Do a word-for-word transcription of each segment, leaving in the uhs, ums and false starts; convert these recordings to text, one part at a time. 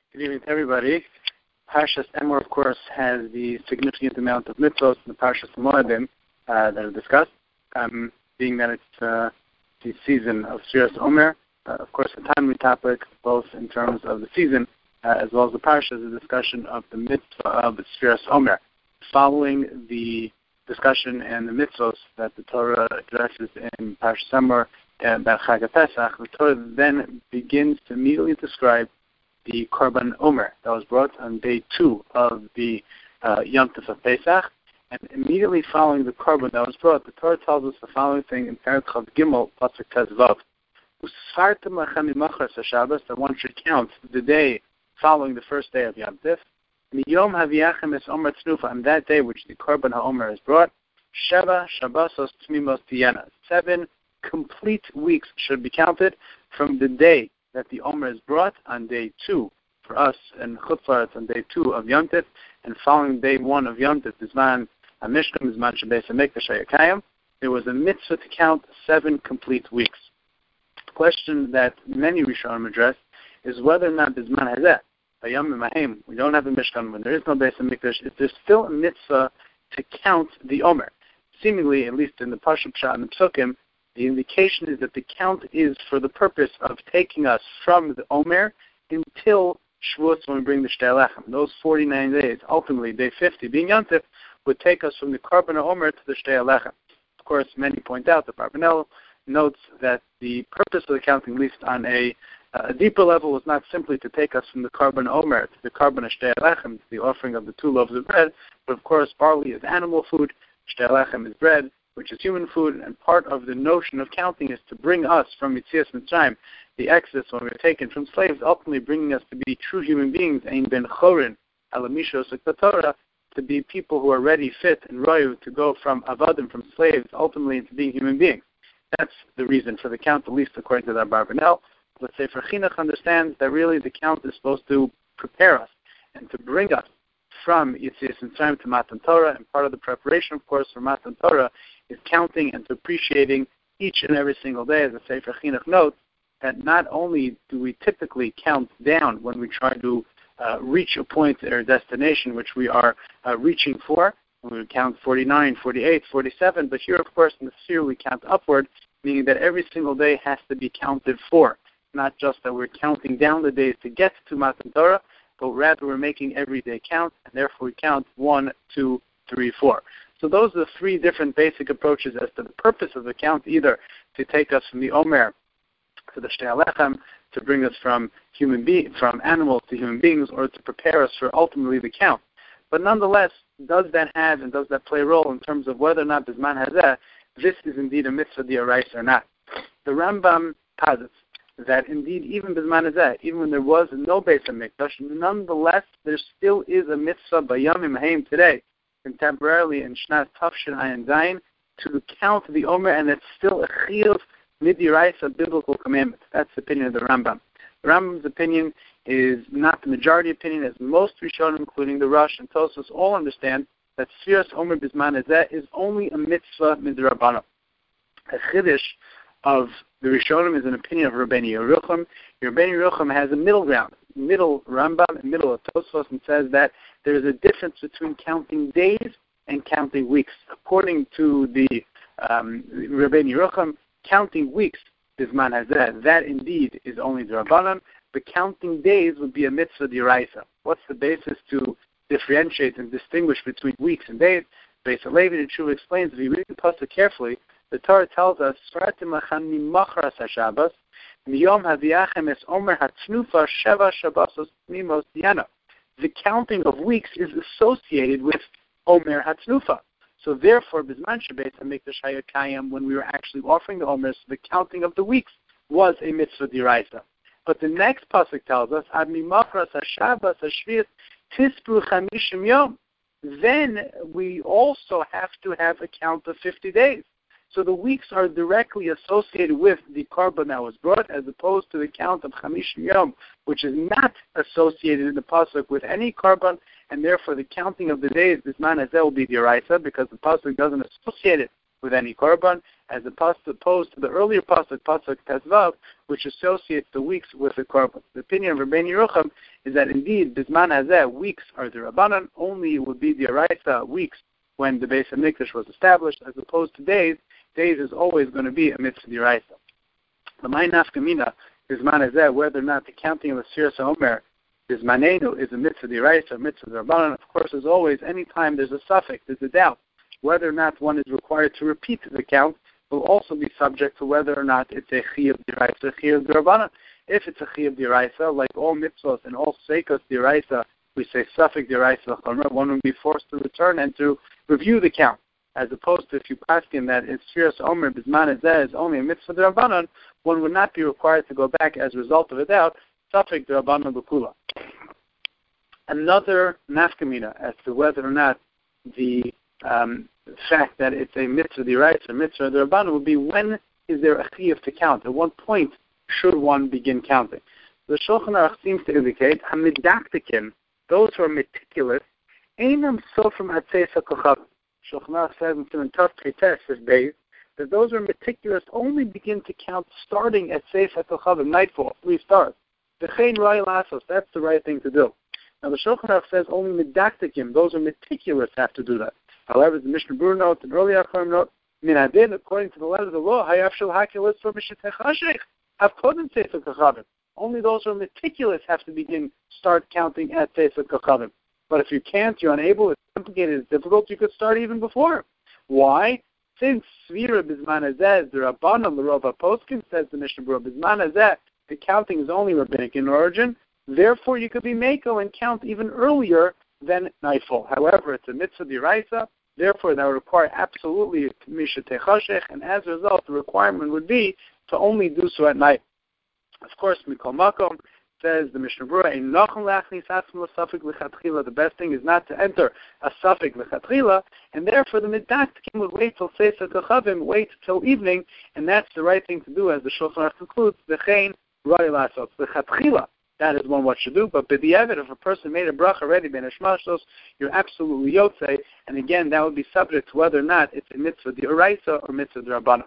Good evening to everybody. Parshas Emor, of course, has the significant amount of mitzvot in the Parshas Moedim uh, that are discussed, um, being that it's uh, the season of Sfiras Omer. Uh, of course, a timely topic, both in terms of the season uh, as well as the Parsha, is a discussion of the mitzvah of Sfiras Omer. Following the discussion and the mitzvot that the Torah addresses in Parshas Emor about Chag HaPesach, the Torah then begins to immediately describe the Korban Omer that was brought on day two of the uh, Yom Tov of Pesach. And immediately following the Korban that was brought, the Torah tells us the following thing in Perek Chav Gimel, Pasuk Tez Vav. Usfartem lachem mimachras haShabbos, that one should count the day following the first day of Yom Tov. Miyom haviachem es Omer Tznufa, on that day which the Korban HaOmer is brought, Sheva Shabbosos Tmimos Tiyena. Seven complete weeks should be counted from the day that the Omer is brought on day two for us, and Chutz La'aretz on day two of Yom Tov, and following day one of Yom Tov, Bizman HaMishkan, Bizman Shebeis HaMikdash HaYakayim, there was a mitzvah to count seven complete weeks. The question that many Rishonim address is whether or not Bizman Hazeh, Bayom Mahim, we don't have a Mishkan, when there is no Beis HaMikdash, is there still a mitzvah to count the Omer? Seemingly, at least in the Parsha Pshat and the Psukim, the indication is that the count is for the purpose of taking us from the Omer until Shavuos, when we bring the Shtei Lechem. Those forty-nine days, ultimately day fifty, being Yom Tov, would take us from the Korban HaOmer to the Shtei Lechem. Of course, many point out, the Barbanel notes that the purpose of the counting, at least on a, a deeper level, was not simply to take us from the Korban HaOmer to the Korban Shtei Lechem, to the offering of the two loaves of bread, but of course, barley is animal food, Shtei Lechem is bread, which is human food, and part of the notion of counting is to bring us from Yetzias Mitzrayim, the Exodus, when we were taken from slaves, ultimately bringing us to be true human beings, Ein Ben Chorin, Alamishos Torah, to be people who are ready, fit, and royu to go from avadim, from slaves, ultimately into being human beings. That's the reason for the count, at least according to the Barbanel. Let's say for Chinuch understands that really the count is supposed to prepare us and to bring us from Yetzias Mitzrayim to Matan Torah, and part of the preparation, of course, for Matan Torah is counting and appreciating each and every single day, as the Sefer Chinuch notes, that not only do we typically count down when we try to uh, reach a point or destination which we are uh, reaching for, when we count forty-nine, forty-eight, forty-seven, but here, of course, in the sphere we count upward, meaning that every single day has to be counted for. Not just that we're counting down the days to get to Matan Torah, but rather we're making every day count, and therefore we count one, two, three, four. So those are the three different basic approaches as to the purpose of the count, either to take us from the Omer to the Shtei Lechem, to bring us from human be- from animals to human beings, or to prepare us for ultimately the count. But nonetheless, does that have and does that play a role in terms of whether or not Bizman Hazeh, this is indeed a mitzvah d'oraisa or not? The Rambam posits that indeed even Bizman Hazeh, even when there was no Beis HaMikdash, nonetheless there still is a mitzvah b'yamim haim today, contemporarily in Shnat Tafshin Ayin Zayin, to count the Omer, and it's still a chiyuv midiraisa biblical commandment. That's the opinion of the Rambam. The Rambam's opinion is not the majority opinion, as most Rishonim, including the Rosh and Tosfos, all understand that Sfiras Omer Bizman Hazeh is only a mitzvah midrabanan. A chiddush of the Rishonim is an opinion of Rabbeinu Yerucham. Rabbeinu Yerucham has a middle ground, middle Rambam, and middle of Tosfos, and says that there is a difference between counting days and counting weeks. According to the um, Rabbeinu Yerucham, counting weeks is man hazeh. That indeed is only the Rabbanan, but counting days would be a mitzvah d'oraisa. What's the basis to differentiate and distinguish between weeks and days? Beis HaLevi the Tshuva explains, if you read the pasuk carefully, the Torah tells us, "Sfartim lachem mimachras haShabbos, miyom haviachem es Omer haTznufa sheva Shabbosos tmimos tiyena." The counting of weeks is associated with Omer haTznufa. So therefore, Bizman Shebeis HaMikdash HaYakayim, when we were actually offering the Omer, so the counting of the weeks was a mitzvah d'oraisa. But the next pasuk tells us, Ad mimachras haShabbos haShvius tispru chamishim yom. Then we also have to have a count of fifty days. So the weeks are directly associated with the Korban that was brought, as opposed to the count of Chamishim Yom, which is not associated in the pasuk with any Korban, and therefore the counting of the days, Bizman Hazeh, will be d'oraisa, because the pasuk doesn't associate it with any Korban, as opposed to the earlier pasuk, pasuk Tezvav, which associates the weeks with the korban. The opinion of Rabbeinu Yerucham is that indeed, Bisman Hazeh, weeks are the Rabbanan, only it would be the Araisa weeks when the Beis HaMikdash was established, as opposed to days. Days is always going to be a mitzvah d'Oraisa. The Mai Nafkamina, Bisman Hazeh, whether or not the counting of a Sfiras HaOmer, Bismanenu, is a mitzvah d'Oraisa, a mitzvah d'Rabbanan. Of course, as always, anytime there's a suffix, there's a doubt. Whether or not one is required to repeat the count will also be subject to whether or not it's a chiyuv d'Oraisa, a chiyuv d'Rabbanan. If it's a chiyuv d'Oraisa, like all mitzvahs and all seikos d'Oraisa, we say suffix d'Oraisa l'chomer, one would be forced to return and to review the count. As opposed to if you paskin that it's Sfiras Omer Bisman Hazeh is only a mitzvah d'Rabbanan, one would not be required to go back as a result of a doubt, suffix d'Rabbanan l'kula. Another nafkamina as to whether or not the um, fact that it's a mitzvah d'Oraisa, a mitzvah d'Rabbanan, would be when is there a chiyuv to count? At what point should one begin counting? The Shulchan Aruch seems to indicate hamidaktikim, those who are meticulous, einam sofrim atzeis hakochav. Shulchan Aruch says in Siman Tov Peites Beis that those who are meticulous only begin to count starting at Seis HaKochavim, nightfall, three stars. V'chein ra'y lasos, that's the right thing to do. Now the Shulchan Aruch says only midaktikim, those who are meticulous have to do that. However, the Mishnah Berurah note and earlier Acharim note, min hadin, according to the letter of the law, hayav shel hakelis for mishetech hashech, have kodem Seis HaKochavim. Only those who are meticulous have to begin, start counting at Seis HaKochavim. But if you can't, you're unable, it's complicated, it's difficult, you could start even before. Why? Since Svira Bisman Hazeh, the Rabbanan, the Rov HaPoskim, says the Mishnah Berurah, Bisman Hazeh, the counting is only rabbinic in origin, therefore you could be Mako and count even earlier than nightfall. However, it's a mitzvah d'Oraisa, therefore that would require absolutely Misha Techashech, and as a result, the requirement would be to only do so at night. Of course, Mikol Makom, says the Mishnah Berurah, the best thing is not to enter a suffix lechatchila, and therefore the midaktikim would wait till Seis HaKochavim, wait till evening, and that's the right thing to do, as the Shulchan Aruch concludes, v'chein ra'y lasos, lechatchila. That is one what should do, but b'di'evet, if a person made a bracha already, ben hashmashos, you're absolutely yotzei, and again, that would be subject to whether or not it's a mitzvah d'Oraisa or mitzvah d'Rabbanan.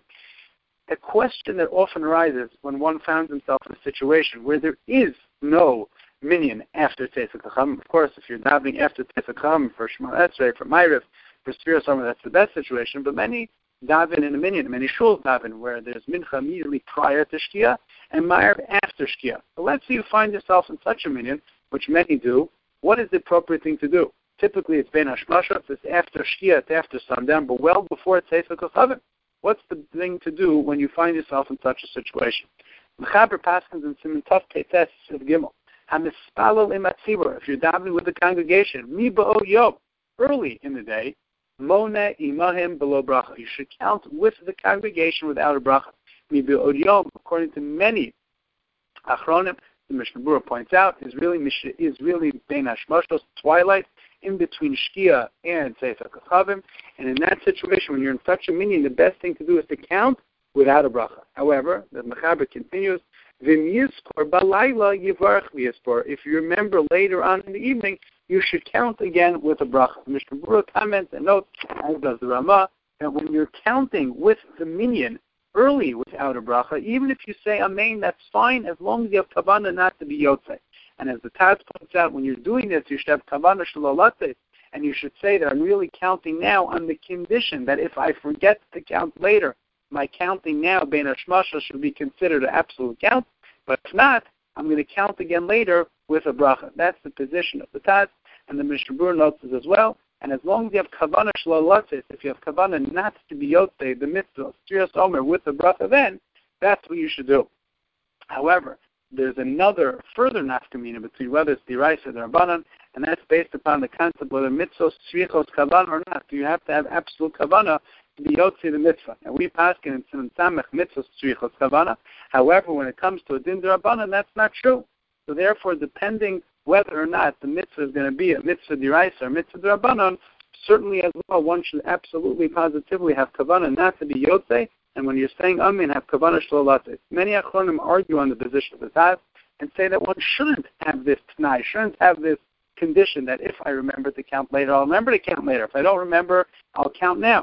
A question that often arises when one finds himself in a situation where there is no minyan after Seis HaKochavim. Of course, if you're davening after Seis HaKochavim for Shema Esrei, for Ma'ariv, for Sfiras Omer, that's the best situation. But many daven in a minyan, many shuls daven where there's mincha immediately prior to Shkia and Ma'ariv after Shkia. So let's say you find yourself in such a minyan, which many do. What is the appropriate thing to do? Typically, it's ben hashmashos, it's after Shkia, it's after sundown, but well before it's Seis HaKochavim. What's the thing to do when you find yourself in such a situation? Mechaber Paskins in Siman Tov Peites of Gimel. Hamispalel imatzibur. If you're davening with the congregation, mi ba'o yom, early in the day, mona imahim below bracha. You should count with the congregation without a bracha. Mi ba'o yom, according to many achronim, the Mishnah Berurah points out, is really is really bein hashmashos, twilight, in between Shkia and Seis HaKochavim, and in that situation, when you're in such a minyan, the best thing to do is to count without a bracha. However, the Mechaber continues, V'im yizkor balayla yivarach v'yispor. If you remember later on in the evening, you should count again with a bracha. The Mishnah Berurah comments and notes, as does the Ramah, that when you're counting with the minyan early without a bracha, even if you say amen, that's fine, as long as you have kavanah not to be yotzei. And as the Taz points out, when you're doing this, you should have kavanah shalolates, and you should say that I'm really counting now on the condition that if I forget to count later, my counting now, bein hashmashos, should be considered an absolute count. But if not, I'm going to count again later with a bracha. That's the position of the Taz, and the Mishnah Berurah notes this as well. And as long as you have kavanah shalolates, if you have kavanah not to be yotzei, the mitzvah of Sfiras Omer with the bracha, then that's what you should do. However, there's another further nafkamina between whether it's d'Oraisa or Rabbanan, and that's based upon the concept whether mitzvos tzrichos kavanah or not. Do you have to have absolute kavanah to be yotzei the mitzvah? And we paskin in Siman Samech mitzvos tzrichos kavanah. However, when it comes to a din d'Rabbanan, that's not true. So therefore, depending whether or not the mitzvah is going to be a mitzvah d'Oraisa or mitzvah d'Rabbanan, certainly as well, one should absolutely positively have kavanah not to be yotzei. And when you're saying amen, have kavanah shalolates. Many achronim argue on the position of the Taz and say that one shouldn't have this t'nai, shouldn't have this condition that if I remember to count later, I'll remember to count later. If I don't remember, I'll count now.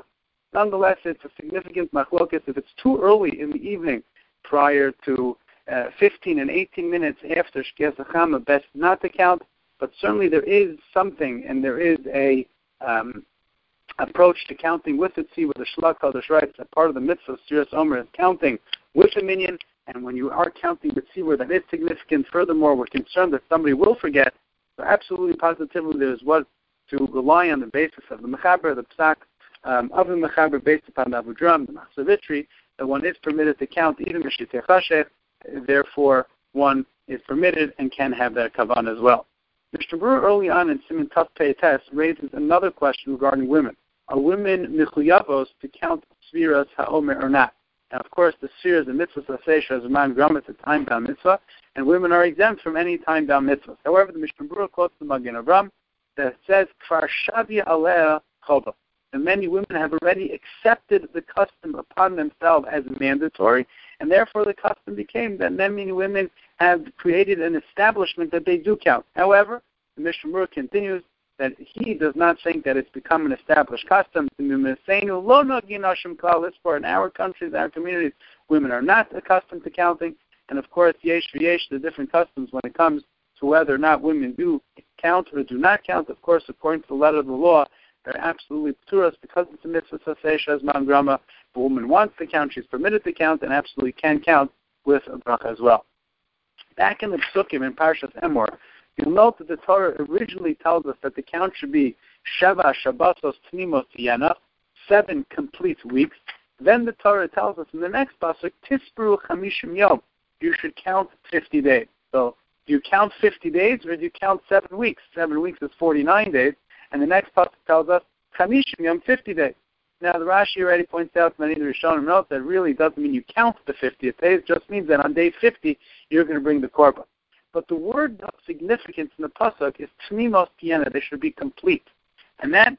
Nonetheless, it's a significant machlokas. If it's too early in the evening, prior to uh, fifteen and eighteen minutes after Shkias HaChama, best not to count. But certainly there is something, and there is a um, approach to counting with the tzibur. The Shlach Kodesh writes that part of the mitzvah of Sfiras Omer is counting with a minyan, and when you are counting the tzibur, that is significant. Furthermore, we're concerned that somebody will forget. So absolutely, positively, there is what to rely on the basis of the Mechaber, the Psak um, of the Mechaber, based upon the Abu-Dram, the Machzavitri, that one is permitted to count even Meshitei Chashech. Therefore, one is permitted and can have that kavan as well. Mister Brewer early on in Siman Taf Pei Tes raises another question regarding women. Are women michuyavos to count Sfiras HaOmer or not? Now, of course, the Sfiras, the mitzvah Sasesha, as a man grama, it's a time-bound mitzvah, and women are exempt from any time-bound mitzvahs. However, the Mishnah Brewer quotes the Magen Avram that says, Kfar Shavia Alea Chova. And many women have already accepted the custom upon themselves as mandatory, and therefore the custom became that many women have created an establishment that they do count. However, the Mishnah Berurah continues that he does not think that it's become an established custom. For in our countries, our communities, women are not accustomed to counting, and of course, yesh v'yesh, the different customs when it comes to whether or not women do count or do not count. Of course, according to the letter of the law, they're absolutely pturas because it's a mitzvah sasesha as man grama. If a woman wants to count, she's permitted to count and absolutely can count with a bracha as well. Back in the Psukim in Parshas Emor, you'll note that the Torah originally tells us that the count should be Sheva Shabbatos Tnimos Yana, seven complete weeks. Then the Torah tells us in the next pasuk, Tispru Chamishim Yom, you should count fifty days. So do you count fifty days or do you count seven weeks? Seven weeks is forty-nine days. And the next pasuk tells us, Chamishim Yom, fifty days. Now, the Rashi already points out, many of the Rishonim note, that really doesn't mean you count the fiftieth day. It just means that on day fifty, you're going to bring the korban. But the word of significance in the pasuk is Tmimos Tiena. They should be complete. And that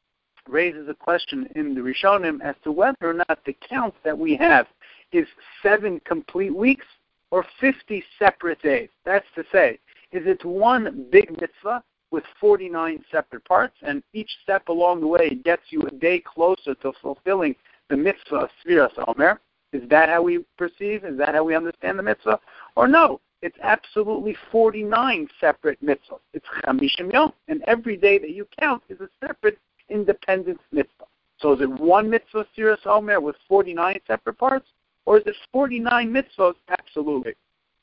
raises a question in the Rishonim as to whether or not the count that we have is seven complete weeks or fifty separate days. That's to say, is it one big mitzvah with forty-nine separate parts, and each step along the way gets you a day closer to fulfilling the mitzvah of Sfiras Omer? Is that how we perceive? Is that how we understand the mitzvah? Or no, it's absolutely forty-nine separate mitzvahs. It's Chamishim Yom, and every day that you count is a separate, independent mitzvah. So is it one mitzvah Sfiras Omer with forty-nine separate parts, or is it forty-nine mitzvahs? Absolutely.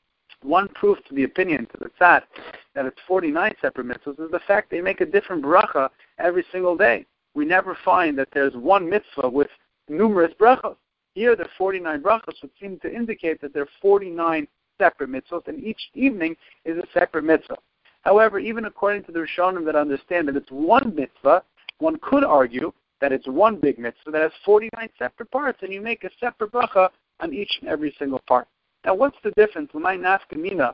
One proof to the opinion, to the tzad, that it's forty-nine separate mitzvahs is the fact they make a different bracha every single day. We never find that there's one mitzvah with numerous brachos. Here, the forty-nine brachos would seem to indicate that there are forty-nine separate mitzvahs, and each evening is a separate mitzvah. However, even according to the Rishonim that understand that it's one mitzvah, one could argue that it's one big mitzvah that has forty-nine separate parts, and you make a separate bracha on each and every single part. Now, what's the difference, l'may nafka mina,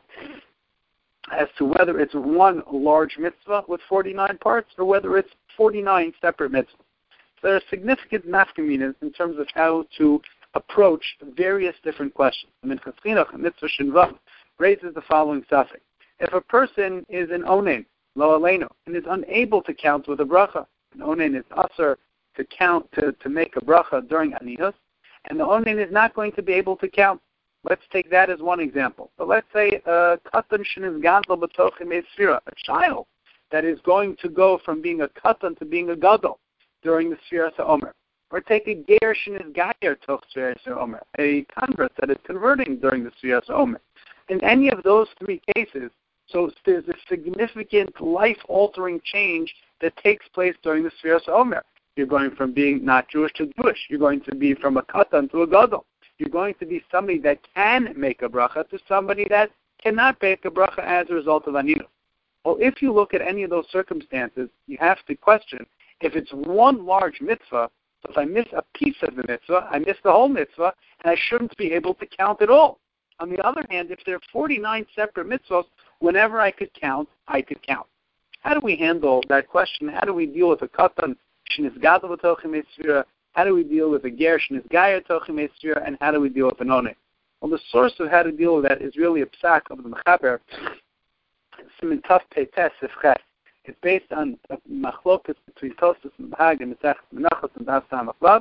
as to whether it's one large mitzvah with forty-nine parts or whether it's forty-nine separate mitzvahs? So there are significant nafka minas in terms of how to approach various different questions. The Minchas Chinuch, Mitzvah Shinvav, raises the following suffix. If a person is an onen, lo aleinu, and is unable to count with a bracha, an onen is usher to count, to, to make a bracha during anihus, and the onen is not going to be able to count. Let's take that as one example. But let's say a katan shenizgadla b'tochim esfira, a child that is going to go from being a katan to being a gadol during the Sfiras HaOmer. Or take a ger shenizgayer toch Sfiras HaOmer, a convert that is converting during the Sfiras HaOmer. In any of those three cases, so there's a significant life-altering change that takes place during the Sfiras HaOmer. You're going from being not Jewish to Jewish. You're going to be from a katan to a gadol. You're going to be somebody that can make a bracha to somebody that cannot make a bracha as a result of aniyus. Well, if you look at any of those circumstances, you have to question if it's one large mitzvah, so if I miss a piece of the mitzvah, I miss the whole mitzvah, and I shouldn't be able to count it all. On the other hand, if there are forty-nine separate mitzvahs, whenever I could count, I could count. How do we handle that question? How do we deal with a katan shenizgadol b'tochim esfira? How do we deal with a ger shenizgayer tochim esfira, and how do we deal with an onen? Well, the source of how to deal with that is really a psak of the Mechaber, Siman Taf Pei Tes Sifches. It's based on a machlokas between Tosfos and Bahag and Mesech Menachos and Das Samach Vav.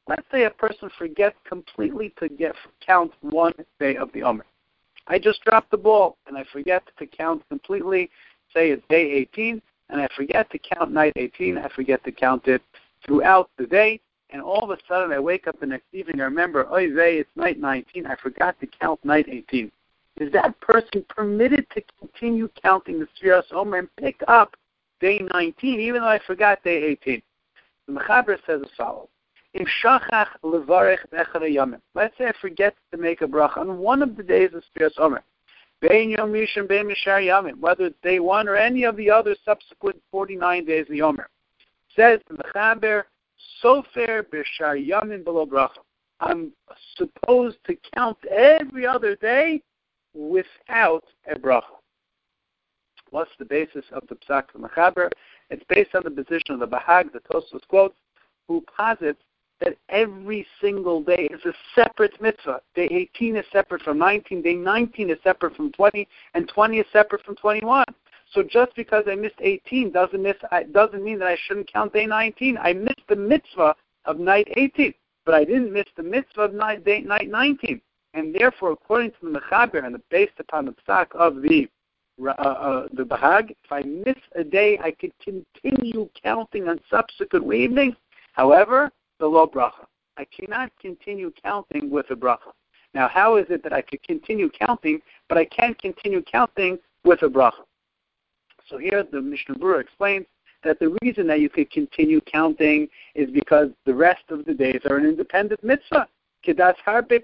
Let's say a person forgets completely to get count one day of the Omer. I just dropped the ball and I forget to count completely. Say it's day eighteen, and I forget to count night eighteen. I forget to count it throughout the day, and all of a sudden I wake up the next evening. I remember, oy vey, it's night nineteen. I forgot to count night eighteen. Is that person permitted to continue counting the Sfiras Omer and pick up day nineteen, even though I forgot day eighteen? The Mechaber says as follows. Im shachach levarech b'echad hayamim. Let's say I forget to make a bracha on one of the days of Sfiras Omer. Bein Yom Rishon, bein Mishar Yamim, whether it's day one or any of the other subsequent forty-nine days of the Omer. Says the Mechaber, Sofer b'shar Yamim below bracha. I'm supposed to count every other day without a bracha. What's the basis of the Psak of the Mechaber? It's based on the position of the Bahag, the Tosfos quotes, who posits that every single day is a separate mitzvah. Day eighteen is separate from nineteen, day nineteen is separate from twenty, and twenty is separate from twenty-one. So just because I missed eighteen doesn't miss doesn't mean that I shouldn't count day nineteen. I missed the mitzvah of night eighteen, but I didn't miss the mitzvah of night, day, night nineteen. And therefore, according to the Mechaber and based upon the psak of the uh, uh, the Bahag, if I miss a day, I could continue counting on subsequent evenings. However, the low bracha. I cannot continue counting with a bracha. Now, how is it that I could continue counting, but I can't continue counting with a bracha? So here the Mishnah Berurah explains that the reason that you could continue counting is because the rest of the days are an independent mitzvah. The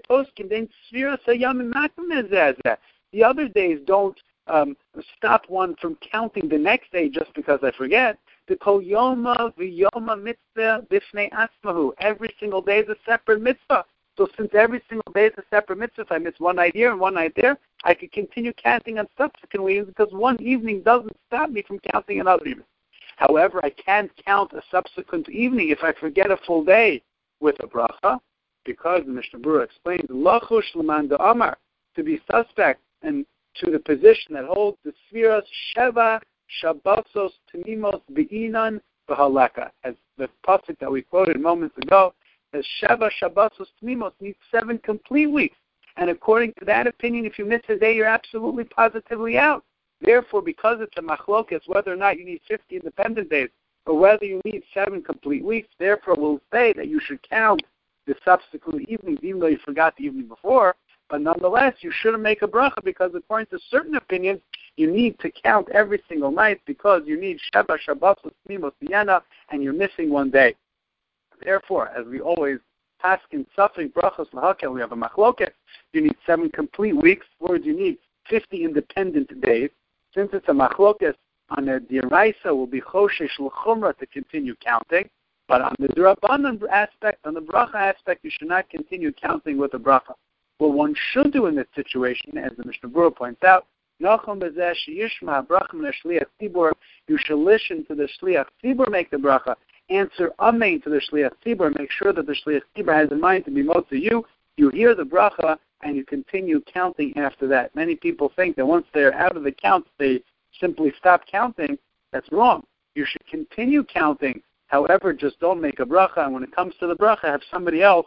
other days don't um, stop one from counting the next day just because I forget. The kol yoma v'yoma mitzvah b'fnei asmahu. Every single day is a separate mitzvah. So since every single day is a separate mitzvah, if I miss one night here and one night there, I could continue counting on subsequent evenings because one evening doesn't stop me from counting another evening. However, I can't count a subsequent evening if I forget a full day with a bracha, because the Mishnah Berurah explains, lachush l'man da'amar, to be suspect and to the position that holds the Sfiras Sheva Shabbosos Tamimos Be'inan B'halaka, as the pasuk that we quoted moments ago, as Sheva Shabbosos Tamimos needs seven complete weeks. And according to that opinion, if you miss a day, you're absolutely positively out. Therefore, because it's a machlokas, whether or not you need fifty independent days or whether you need seven complete weeks, therefore we'll say that you should count the subsequent evenings, even though you forgot the evening before. But nonetheless, you shouldn't make a bracha because according to certain opinions, you need to count every single night because you need Sheva Shabbosos Tamimos B'Yana and you're missing one day. Therefore, as we always ask in Safek Brachos L'Hakel, we have a machloket. You need seven complete weeks, or do you need fifty independent days? Since it's a machloket, on a diraisa will be choshesh l'chumra to continue counting, but on the d'Rabbanan aspect, on the bracha aspect, you should not continue counting with a bracha. What one should do in this situation, as the Mishnah Berurah points out, Nachum b'zeh sheyishma bracha min hashliach tzibur, you should listen to the shliach tzibur make the bracha, answer amen to the shliach tzibur, make sure that the shliach tzibur has in mind to be motzi you. You hear the bracha and you continue counting after that. Many people think that once they're out of the count, they simply stop counting. That's wrong. You should continue counting. However, just don't make a bracha. And when it comes to the bracha, have somebody else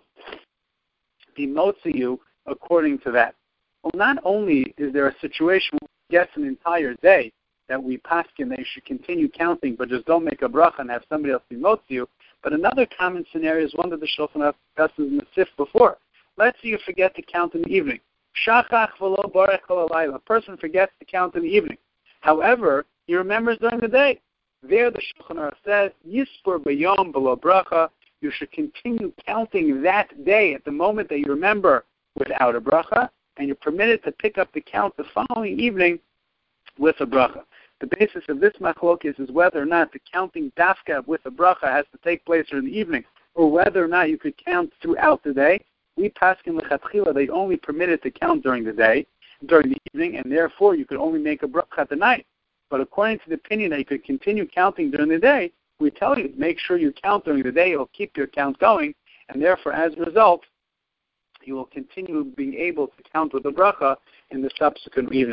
be motzi you according to that. Well, not only is there a situation where you get an entire day that we paskin that you should continue counting, but just don't make a bracha and have somebody else be motzi you, but another common scenario is one that the Shulchan Aruch discussed in the Sif before. Let's say you forget to count in the evening. Shachach v'lo barech kol halayla. A person forgets to count in the evening. However, he remembers during the day. There the Shulchan Aruch says, Yispur b'yom v'lo bracha. You should continue counting that day at the moment that you remember without a bracha, and you're permitted to pick up the count the following evening with a bracha. The basis of this machlokes is whether or not the counting dafka with a bracha has to take place in the evening, or whether or not you could count throughout the day. We paskin lechatchila, they only permitted to count during the day, during the evening, and therefore you could only make a bracha at the night. But according to the opinion that you could continue counting during the day, we tell you, make sure you count during the day, it'll keep your count going, and therefore, as a result, you will continue being able to count with a bracha in the subsequent evening.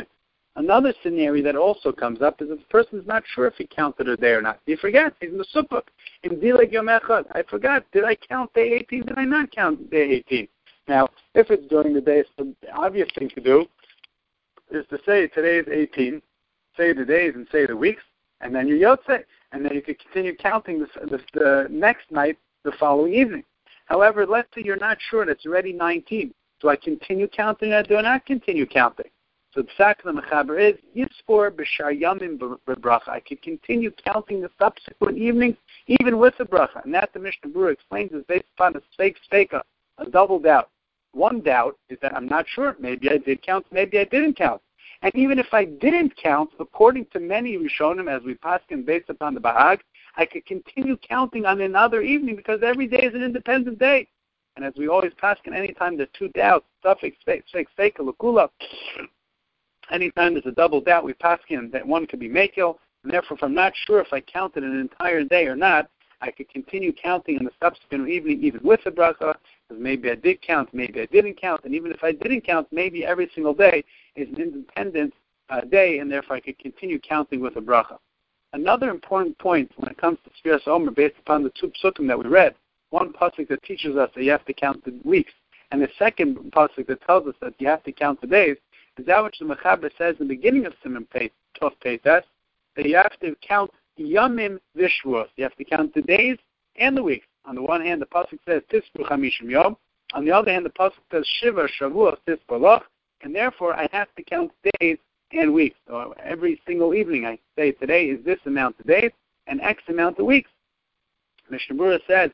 Another scenario that also comes up is if the person is not sure if he counted a day or not. He forgets. He's in the sukkah. In Dileg Yom Echad, I forgot. Did I count day eighteen? Did I not count day eighteen? Now, if it's during the day, the obvious thing to do is to say today is eighteen, say the days and say the weeks, and then you yotze, and then you could continue counting this, this, the next night, the following evening. However, let's say you're not sure and it's already nineteen. Do I continue counting or do I not continue counting? So the fact of the Mechaber is, Yispor b'shar yamim b'bracha. I could continue counting the subsequent evenings, even with the bracha. And that the Mishnah Berurah explains is based upon a fake speka, a double doubt. One doubt is that I'm not sure. Maybe I did count, maybe I didn't count. And even if I didn't count, according to many Rishonim, as we paskin based upon the Bahag, I could continue counting on another evening because every day is an independent day. And as we always paskin, anytime there's two doubts, suffix, fake, speka, lukula, anytime there's a double doubt, we paskin that one could be makil, and therefore if I'm not sure if I counted an entire day or not, I could continue counting in the subsequent evening, even with the bracha, because maybe I did count, maybe I didn't count, and even if I didn't count, maybe every single day is an independent uh, day, and therefore I could continue counting with a bracha. Another important point when it comes to Sfiras Omer, based upon the two psukim that we read, one pasuk that teaches us that you have to count the weeks, and the second pasuk that tells us that you have to count the days, is that which the Mechaber says in the beginning of Siman Pei, Tov Peitas, that you have to count Yamim Vishvuos. You have to count the days and the weeks. On the one hand, the pasuk says Tispu Chamishim Yom. On the other hand, the pasuk says Shiva Shavuos Tispu Loch, and therefore I have to count days and weeks. So every single evening I say today is this amount of days and X amount of weeks. Mishnah Berurah says,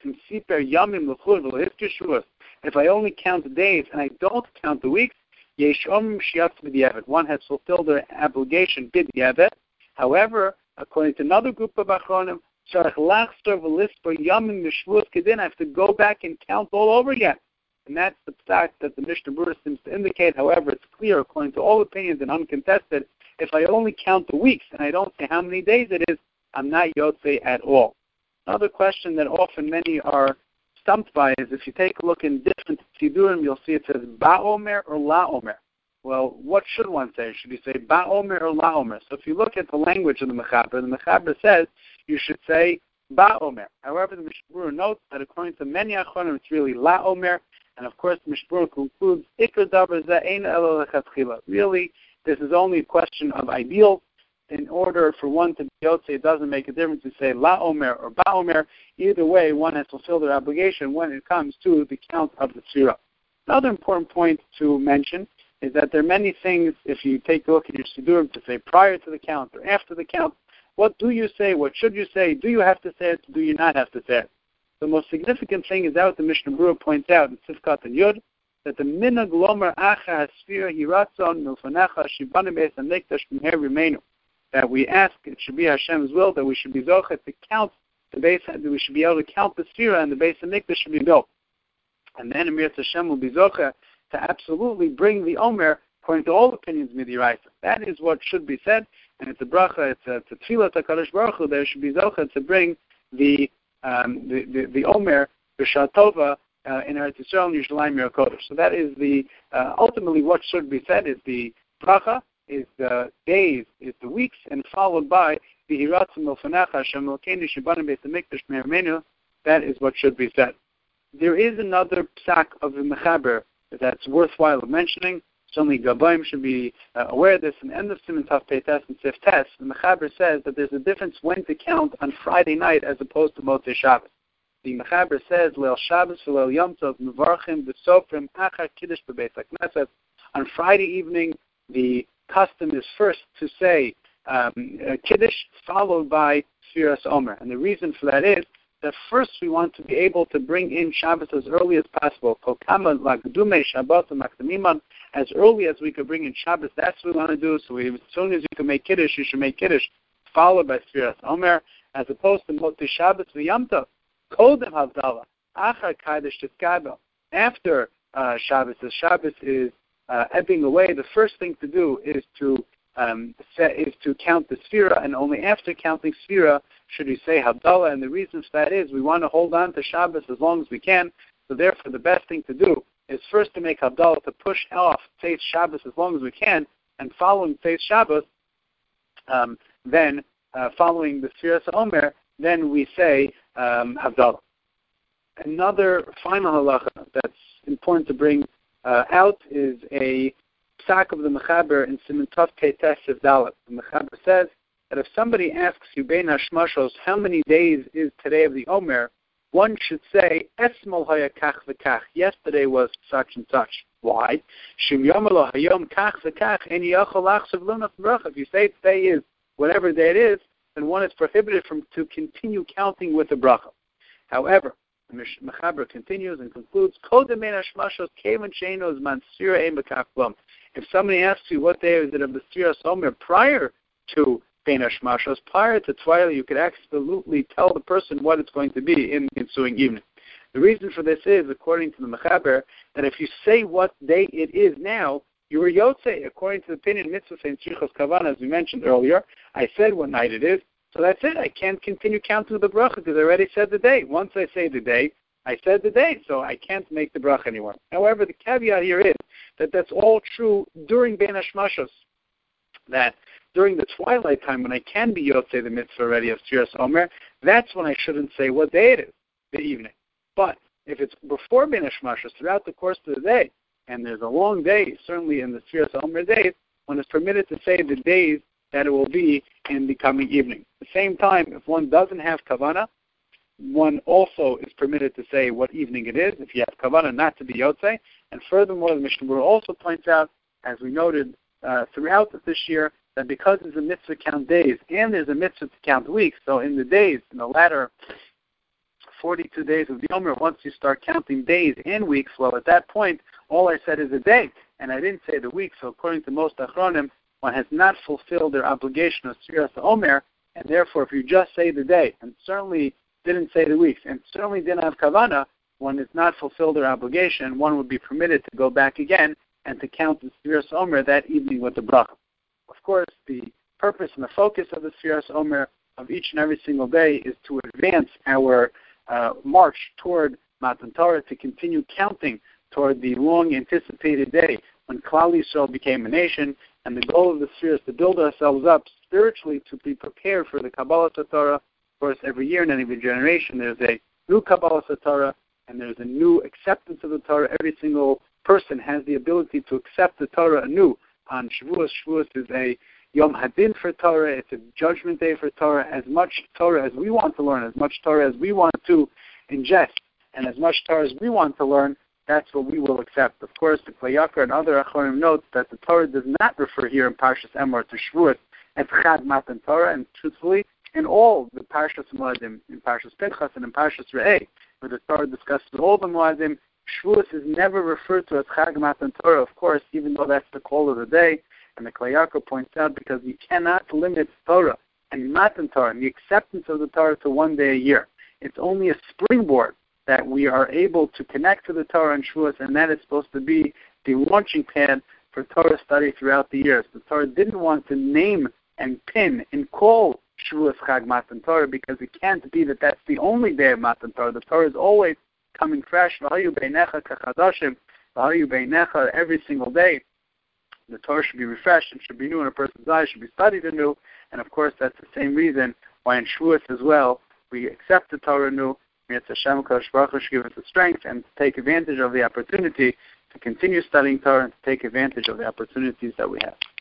if I only count the days and I don't count the weeks, one has fulfilled their obligation b'diavad. However, according to another group of achronim, I have to go back and count all over again. And that's the fact that the Mishnah Berurah seems to indicate. However, it's clear, according to all opinions and uncontested, if I only count the weeks and I don't say how many days it is, I'm not yotzei at all. Another question that often many are stumped by is if you take a look in different Sidurim, you'll see it says Ba'omer or La'omer. Well, what should one say? Should you say Ba'omer or La'omer? So if you look at the language of the Mechaber, the Mechaber says you should say Ba'omer. However, the Mishnah Berurah notes that according to many Achronim, it's really La'omer. And of course, the Mishnah Berurah concludes, Ikar Davar Za'ein Elo Lechatchila. Really, this is only a question of ideals. In order for one to be yotzei, it doesn't make a difference to say La Omer or Ba Omer. Either way, one has fulfilled their obligation when it comes to the count of the tzira. Another important point to mention is that there are many things, if you take a look at your Sidurim, to say prior to the count or after the count. What do you say? What should you say? Do you have to say it? Do you not have to say it? The most significant thing is that what the Mishnah Berurah points out in Sifkat and Yud, that the minhag lomer acha hasfira hiratzon milfanecha shibana beis hamikdash b'meher rimenu. That we ask, it should be Hashem's will, that we should be zochet to count the base, that we should be able to count the sfira and the base of Mikdash should be built. And then Emir Hashem will be zochet to absolutely bring the Omer, according to all opinions, Midiraisa. That is what should be said, and it's a bracha, it's a, it's a tefillah to HaKadosh Baruch Hu, there should be zochet to bring the um, the, the, the Omer, B'Shah Tova, uh, in Eretz Yisrael and Yerushalayim Mir HaKodesh. So that is the, uh, ultimately what should be said is the bracha, is the days, is the weeks, and followed by the Hiratzim Milfanecha Hashem Elokeinu Shibana Beis HaMikdash Me'er Menu. That is what should be said. There is another psak of the Mechaber that's worthwhile of mentioning. Certainly Gabayim should be uh, aware of this. In the end of Siman Tov Peites and Sif Tes, the Mechaber says that there's a difference when to count on Friday night as opposed to Motzei Shabbos. The Mechaber says, Leil Shabbos v'Leil Yom Tov Mevarchim B'Sofrim Achar Kiddush B'Beis HaKnesset. On Friday evening, the custom is first to say um, uh, Kiddush, followed by Sfiras Omer. And the reason for that is that first we want to be able to bring in Shabbos as early as possible. As early as we could bring in Shabbos, that's what we want to do. So we, as soon as you can make Kiddush, you should make Kiddush, followed by Sfiras Omer, as opposed to Motzei Shabbos v'Yom Tov. Kodem Havdalah, Achar Kiddush Tiskado. After uh, Shabbos, as Shabbos is Uh, ebbing away, the first thing to do is to um, set, is to count the sfira, and only after counting sfira should you say Havdalah. And the reason for that is we want to hold on to Shabbos as long as we can. So therefore, the best thing to do is first to make Havdalah, to push off Tzeit Shabbos as long as we can. and following Tzeis Shabbos, um, then uh, following the Sfiras HaOmer, then we say um, Havdalah. Another final halacha that's important to bring uh, out is a psak of the Mechaber in Siman Tov Keites Dalet. The Mechaber says that if somebody asks you, Bein Hashmashos, how many days is today of the Omer, one should say, Esmol haya kach v'kach. Yesterday was such and such. Why? Shum yomelo hayom kach v'kach, and yachol lachsav lunaf bracha. If you say today is whatever day it is, then one is prohibited from to continue counting with the bracha. However, the Mechaber continues and concludes, if somebody asks you what day is it of the Sfiras Omer prior to Bein Hashmashos, prior to twilight, you could absolutely tell the person what it's going to be in the ensuing evening. The reason for this is, according to the Mechaber, that if you say what day it is now, you were Yotzei. According to the opinion Mitzvah and Tzrichos Kavanah, as we mentioned earlier, I said what night it is, so that's it. I can't continue counting the bracha because I already said the day. Once I say the day, I said the day, so I can't make the bracha anymore. However, the caveat here is that that's all true during Bein Hashmashos, that during the twilight time when I can be Yotzei the mitzvah already of Sfiras Omer, that's when I shouldn't say what day it is, the evening. But if it's before Bein Hashmashos, throughout the course of the day, and there's a long day, certainly in the Sfiras Omer days, one is permitted to say the days that it will be in the coming evening. At the same time, if one doesn't have kavanah, one also is permitted to say what evening it is, if you have kavanah not to be Yotzei. And furthermore, the Mishnah Berurah also points out, as we noted uh, throughout this year, that because there's a mitzvah to count days and there's a mitzvah to count weeks, so in the days, in the latter forty-two days of the Omer, once you start counting days and weeks, well, at that point, all I said is a day, and I didn't say the week. So according to most Achronim, one has not fulfilled their obligation of Sfiras Omer, and therefore if you just say the day, and certainly didn't say the weeks, and certainly didn't have kavanah, one has not fulfilled their obligation, one would be permitted to go back again and to count the Sfiras Omer that evening with the bracha. Of course, the purpose and the focus of the Sfiras Omer of each and every single day is to advance our uh, march toward Matan Torah, to continue counting toward the long-anticipated day when Klal Yisrael became a nation, and the goal of the sphere is to build ourselves up spiritually to be prepared for the Kabbalah Torah. Of course, every year in any generation there's a new Kabbalah Torah, and there's a new acceptance of the Torah. Every single person has the ability to accept the Torah anew. On Shavuos, Shavuos is a Yom Hadin for Torah. It's a judgment day for Torah. As much Torah as we want to learn, as much Torah as we want to ingest, and as much Torah as we want to learn, that's what we will accept. Of course, the Kli Yakar and other Achorim note that the Torah does not refer here in Parshas Emor to Shavuot as Chad Matan Torah, and truthfully, in all the Parshas Moedim, in Parshas Pinchas and in Parshas Re'eh, where the Torah discusses all the Moedim, Shavuot is never referred to as Chag Matan Torah, of course, even though that's the call of the day. And the Kli Yakar points out because you cannot limit Torah and Matan Torah and the acceptance of the Torah to one day a year. It's only a springboard that we are able to connect to the Torah and Shavuot, and that is supposed to be the launching pad for Torah study throughout the years. The Torah didn't want to name and pin and call Shavuot Chag Matan Torah because it can't be that that's the only day of Matan Torah. The Torah is always coming fresh. V'hayu beinecha kachadashim, v'hayu beinecha, every single day. The Torah should be refreshed and should be new in a person's eyes, should be studied anew. And of course, that's the same reason why in Shavuot as well, we accept the Torah anew. Mitzvah Hashem Kodesh Baruch Hu should give us the strength and to take advantage of the opportunity to continue studying Torah and to take advantage of the opportunities that we have.